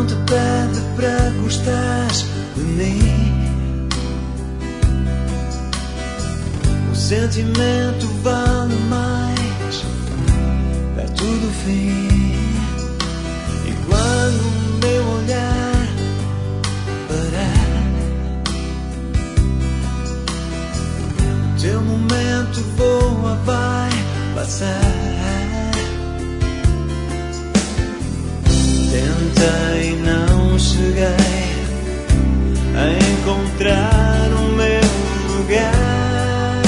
não te pede para gostares de mim. O sentimento vale mais perto do fim. E quando o meu olhar parar, o teu momento voa, vai passar. Tentei, não cheguei a encontrar o meu lugar.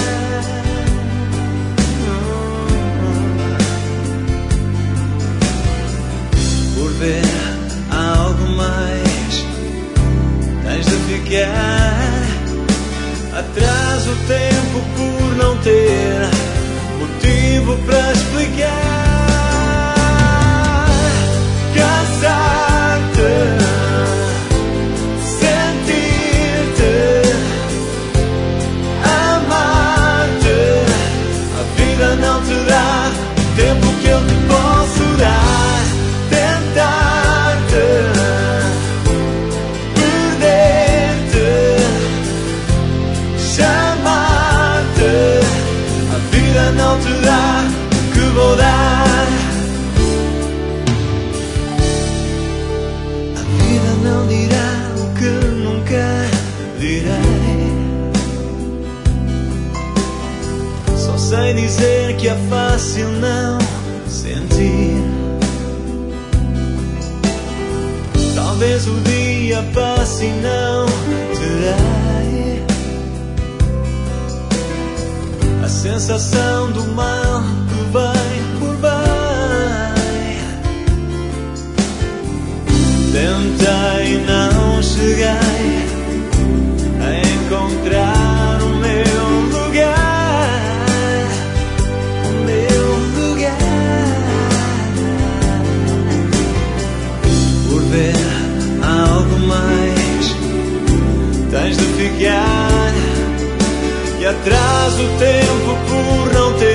Por ver algo mais, tens de ficar atrás o tempo por não ter motivo para explicar. Cansar-te, sentir-te, amar-te. A vida não te dá o tempo que eu te posso dar. Tentar-te, perder-te, chamar-te. A vida não te dá o que vou dar. Não dirá o que nunca direi. Só sei dizer que é fácil não sentir. Talvez o dia passe e não terei a sensação do mal que vem por bem. Tentei, não cheguei a encontrar o meu lugar. O meu lugar. Por ver algo mais, tens de ficar. E atrás o tempo por não ter